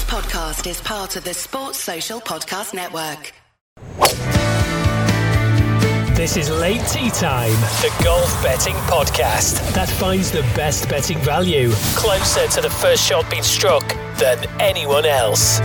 podcast is part of the Sports Social Podcast Network. This is Late Tea Time, the golf betting podcast that finds the best betting value closer to the first shot being struck than anyone else.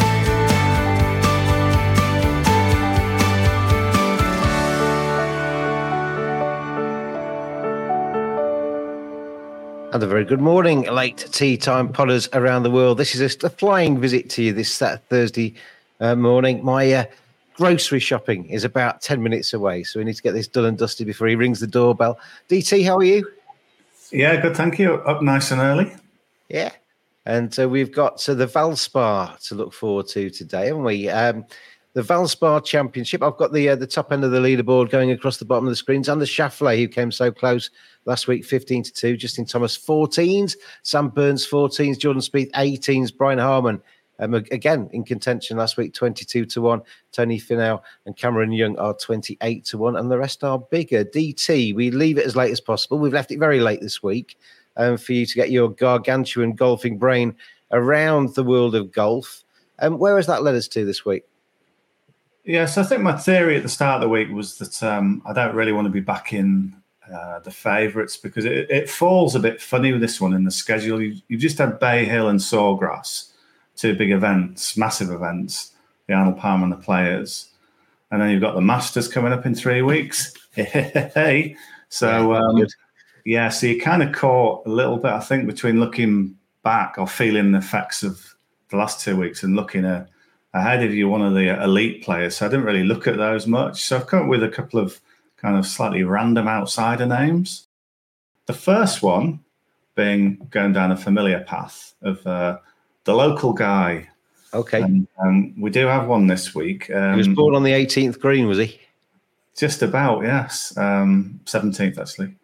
And a very good morning, Late Tea Time podders around the world. This is a flying visit to you this Thursday morning. My grocery shopping is about 10 minutes away, so we need to get this done and dusted before he rings the doorbell. DT, how are you? Yeah, good, thank you. Up nice and early. Yeah. And we've got the Valspar to look forward to today, haven't we? The Valspar Championship. I've got the top end of the leaderboard going across the bottom of the screens. And the Schauffele, who came so close last week, 15-2. Justin Thomas, 14s. Sam Burns, 14s. Jordan Spieth, 18s. Brian Harman, again in contention last week, 22-1. Tony Finau and Cameron Young are 28-1. And the rest are bigger. DT, we leave it as late as possible. We've left it very late this week for you to get your gargantuan golfing brain around the world of golf. Where has that led us to this week? Yes, I think my theory at the start of the week was that I don't really want to be back in the favourites because it falls a bit funny with this one in the schedule. You've just had Bay Hill and Sawgrass, two big events, massive events, the Arnold Palmer and the Players. And then you've got the Masters coming up in 3 weeks. Hey. So, so you kind of caught a little bit, I think, between looking back or feeling the effects of the last 2 weeks and looking ahead of you, one of the elite players. So I didn't really look at those much. So I've come up with a couple of kind of slightly random outsider names. The first one being going down a familiar path of the local guy. Okay. We do have one this week. He was born on the 18th green, was he? Just about, yes. 17th, actually.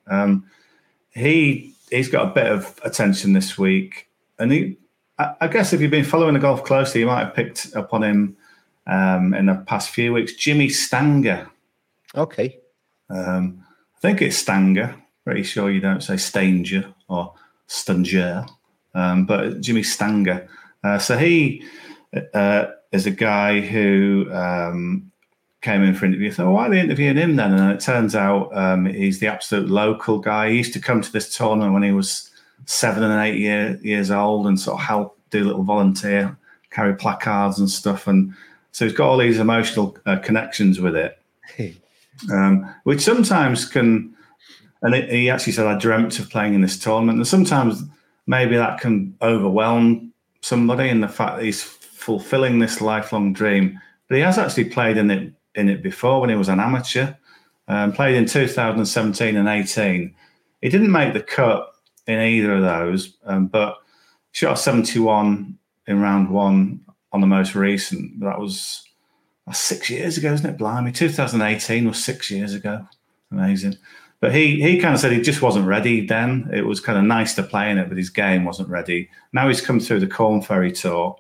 He's got a bit of attention this week. And I guess if you've been following the golf closely, you might have picked up on him in the past few weeks. Jimmy Stanger. Okay. I think it's Stanger. Pretty sure you don't say Stanger or Stanger, but Jimmy Stanger. So he is a guy who came in for an interview. I thought, why are they interviewing him then? And it turns out he's the absolute local guy. He used to come to this tournament when he was 7 and 8 years old and sort of help do little volunteer, carry placards and stuff. And so he's got all these emotional connections with it, which sometimes can, and he actually said, I dreamt of playing in this tournament. And sometimes maybe that can overwhelm somebody in the fact that he's fulfilling this lifelong dream. But he has actually played in it before when he was an amateur, played in 2017 and 18. He didn't make the cut in either of those, but shot 71 in round one on the most recent. That's 6 years ago, isn't it? Blimey, 2018 was 6 years ago. Amazing. But he kind of said he just wasn't ready then. It was kind of nice to play in it, but his game wasn't ready. Now he's come through the Corn Ferry Tour.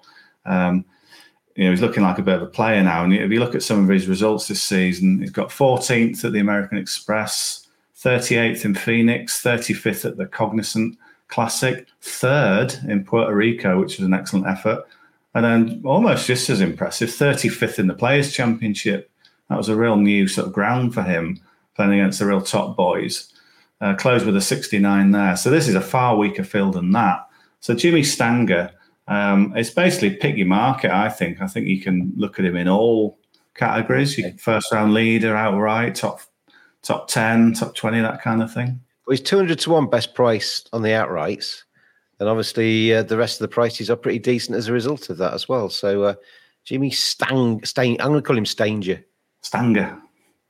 He's looking like a bit of a player now. And if you look at some of his results this season, he's got 14th at the American Express, 38th in Phoenix, 35th at the Cognizant Classic, 3rd in Puerto Rico, which was an excellent effort. And then almost just as impressive, 35th in the Players' Championship. That was a real new sort of ground for him, playing against the real top boys. Closed with a 69 there. So this is a far weaker field than that. So Jimmy Stanger, it's basically pick your market, I think. I think you can look at him in all categories. First round leader, outright, top 10, top 20, that kind of thing. Well, he's 200-1 best price on the outrights. And obviously the rest of the prices are pretty decent as a result of that as well. So Jimmy Stanger, I'm going to call him Stanger. Stanger.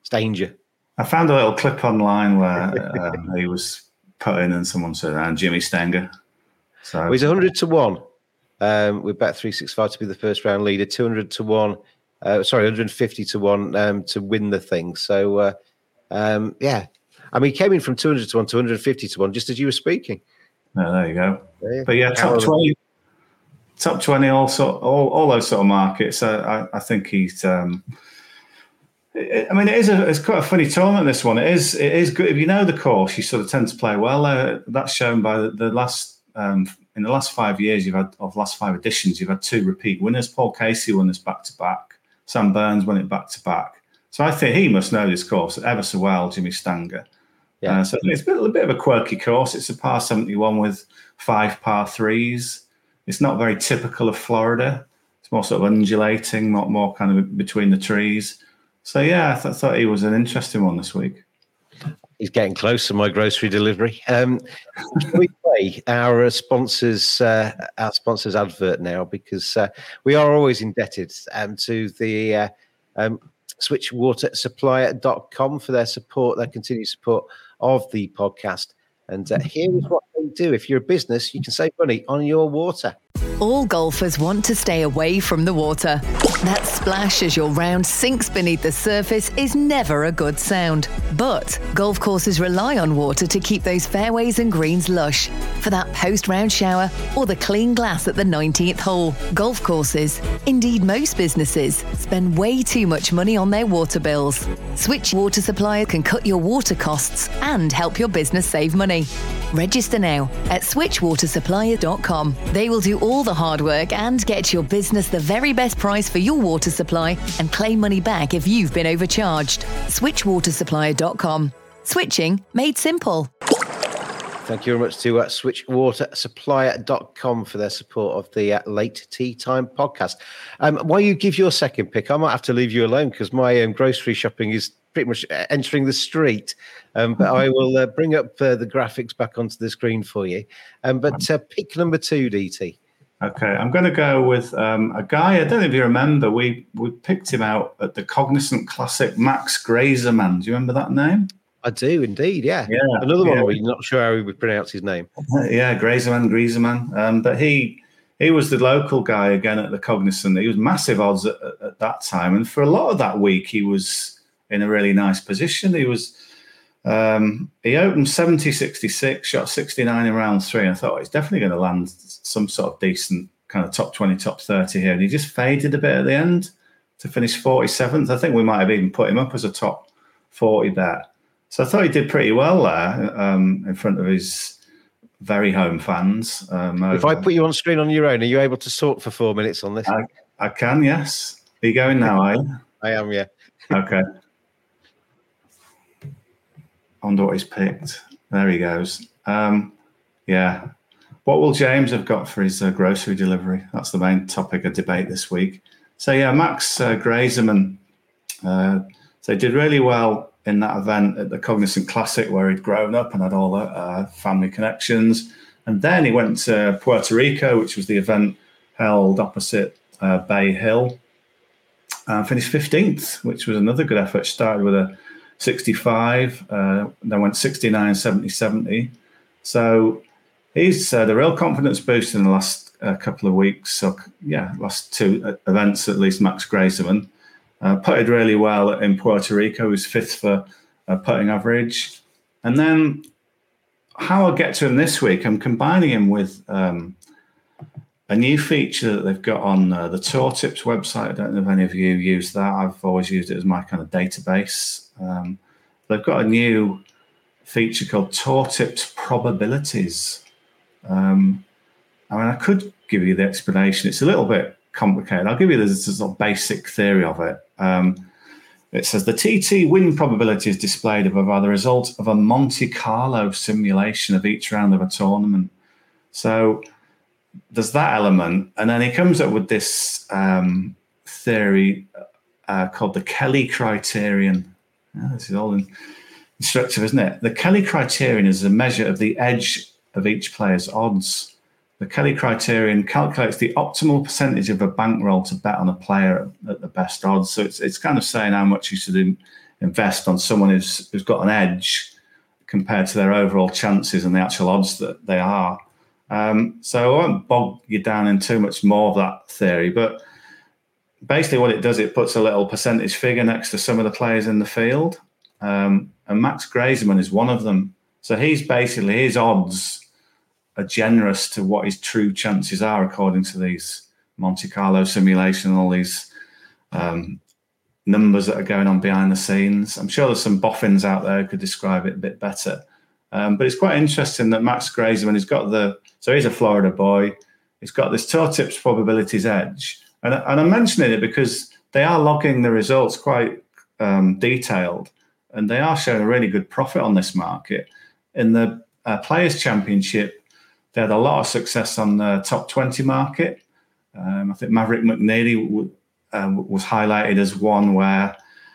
I found a little clip online where he was put in and someone said, Jimmy Stanger. So well, he's 100-1 with Bet365 to be the first round leader, 200-1, 150-1 to win the thing. So, yeah. I mean, he came in from 200-1 to 150-1 just as you were speaking. Oh, there you go. But yeah, top 20, all those sort of markets. I think he's. It's quite a funny tournament. This one, it is good if you know the course. You sort of tend to play well. That's shown by the last in the last 5 years, last 5 editions, you've had 2 repeat winners. Paul Casey won this back-to-back. Sam Burns won it back-to-back. So I think he must know this course ever so well, Jimmy Stanger. Yeah. So it's a bit of a quirky course. It's a par 71 with 5 par 3s. It's not very typical of Florida. It's more sort of undulating, more kind of between the trees. So, yeah, I thought he was an interesting one this week. He's getting close to my grocery delivery. We play our sponsors advert now, because we are always indebted to the switchwatersupplier.com for their support, their continued support of the podcast. And here is what they do. If you're a business, you can save money on your water. All golfers want to stay away from the water. That splash as your round sinks beneath the surface is never a good sound. But golf courses rely on water to keep those fairways and greens lush, for that post-round shower or the clean glass at the 19th hole. Golf courses, indeed most businesses, spend way too much money on their water bills. Switch Water Supplier can cut your water costs and help your business save money. Register now at switchwatersupplier.com. They will do all the hard work and get your business the very best price for your water supply and claim money back if you've been overcharged. Switchwatersupplier.com. Switching made simple. Thank you very much to switchwatersupplier.com for their support of the Late Tea Time podcast. While you give your second pick, I might have to leave you alone because my grocery shopping is pretty much entering the street. But I will bring up the graphics back onto the screen for you. But pick number 2, DT. Okay, I'm going to go with a guy, I don't know if you remember, we picked him out at the Cognizant Classic, Max Greisemann. Do you remember that name? I do indeed, yeah. Another one we're not sure how we would pronounce his name. Yeah, Greisemann. But he was the local guy again at the Cognizant. He was massive odds at that time. And for a lot of that week, he was in a really nice position. He was he opened 70-66, shot 69 in round 3. I thought he's definitely going to land some sort of decent kind of top 20, top 30 here. And he just faded a bit at the end to finish 47th. I think we might have even put him up as a top 40 bet. So I thought he did pretty well there in front of his very home fans. If I put you on screen on your own, are you able to sort for 4 minutes on this? I can, yes. Are you going now, are you? I am, yeah. Okay. I wonder what he's picked. There he goes. Yeah. What will James have got for his grocery delivery? That's the main topic of debate this week. So, yeah, Max Greisemann. So he did really well in that event at the Cognizant Classic where he'd grown up and had all the family connections. And then he went to Puerto Rico, which was the event held opposite Bay Hill, and finished 15th, which was another good effort. Started with a 65, then went 69, 70, 70. So he's the real confidence boost in the last couple of weeks. So, yeah, last 2 events at least, Max Greisemann. Putted really well in Puerto Rico. He was 5th for putting average. And then how I'll get to him this week, I'm combining him with a new feature that they've got on the Tour Tips website. I don't know if any of you use that. I've always used it as my kind of database. They've got a new feature called Tour Tips Probabilities. I could give you the explanation. It's a little bit complicated. I'll give you the sort of basic theory of it. It says the TT win probability is displayed above are the result of a Monte Carlo simulation of each round of a tournament. So there's that element, and then he comes up with this theory called the Kelly criterion. This is all instructive, isn't it? The Kelly criterion is a measure of the edge of each player's odds. The Kelly criterion calculates the optimal percentage of a bankroll to bet on a player at the best odds. So it's kind of saying how much you should invest on someone who's got an edge compared to their overall chances and the actual odds that they are. So I won't bog you down in too much more of that theory, but basically what it does, it puts a little percentage figure next to some of the players in the field. And Max Greisemann is one of them. So he's basically, his odds are generous to what his true chances are according to these Monte Carlo simulation and all these numbers that are going on behind the scenes. I'm sure there's some boffins out there who could describe it a bit better. But it's quite interesting that Max Grazeman he's a Florida boy. He's got this toe tips probabilities edge. And I'm mentioning it because they are logging the results quite detailed, and they are showing a really good profit on this market. In the Players' Championship, they had a lot of success on the top 20 market. I think Maverick McNeely was highlighted as one where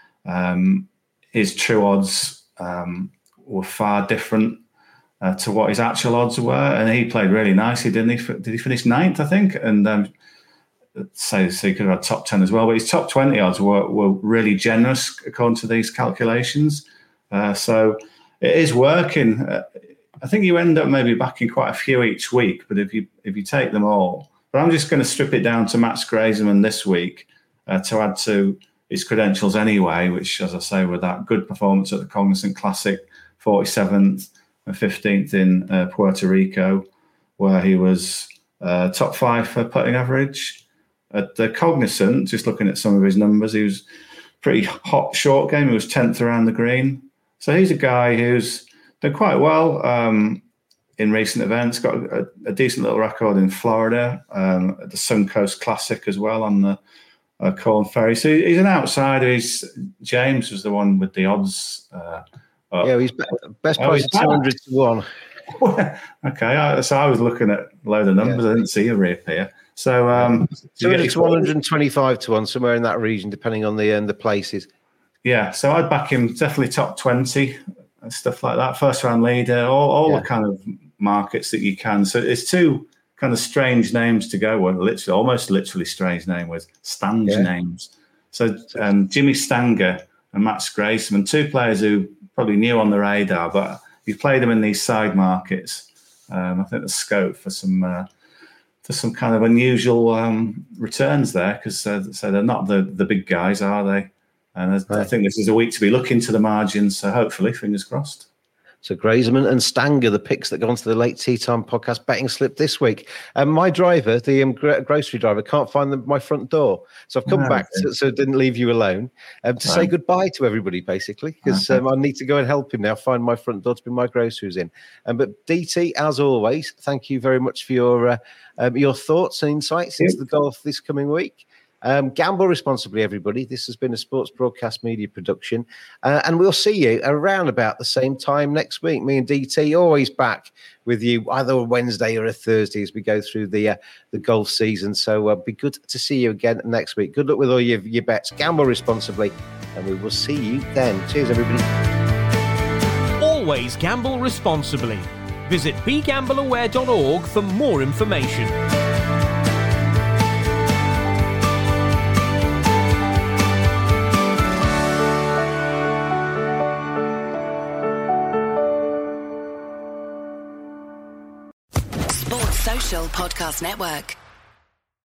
his true odds were far different to what his actual odds were, and he played really nicely, didn't he? Did he finish 9th, I think? And so he could have had top 10 as well, but his top 20 odds were really generous according to these calculations. So it is working. I think you end up maybe backing quite a few each week, but if you take them all, but I'm just going to strip it down to Max Grazeman this week to add to his credentials anyway, which, as I say, were that good performance at the Cognizant Classic, 47th and 15th in Puerto Rico, where he was top 5 for putting average. At the Cognizant, just looking at some of his numbers, he was pretty hot short game. He was 10th around the green. So he's a guy who's done quite well in recent events, got a decent little record in Florida, at the Suncoast Classic as well on the Corn Ferry. So he's an outsider. James was the one with the odds. He's best price 200 to 1. Okay, so I was looking at a load of numbers. I didn't see a reappear. So 200 to 125 to 1, somewhere in that region, depending on the places. Yeah, so I'd back him definitely top 20 and stuff like that. First round leader, all the kind of markets that you can. So it's two kind of strange names to go with, almost literally strange name with Stange names. So Jimmy Stanger and Max Grazeman, two players who probably new on the radar, but you played them in these side markets. I think there's scope for some kind of unusual returns there, because so they're not the big guys, are they? And I think this is a week to be looking to the margins, so hopefully, fingers crossed. So Grazeman and Stanger, the picks that go onto the Late Tea Time podcast betting slip this week. My driver, the grocery driver, can't find my front door. So I've come back, so didn't leave you alone, to say goodbye to everybody, basically, because I need to go and help him now find my front door to bring my groceries in. But DT, as always, thank you very much for your thoughts and insights into the golf this coming week. Gamble responsibly, everybody. This has been a Sports Broadcast Media production, and we'll see you around about the same time next week. Me and DT always back with you either a Wednesday or a Thursday as we go through the golf season. So be good to see you again next week. Good luck with all your bets. Gamble responsibly, and we will see you then. Cheers, everybody. Always gamble responsibly. Visit begambleaware.org for more information. Podcast Network.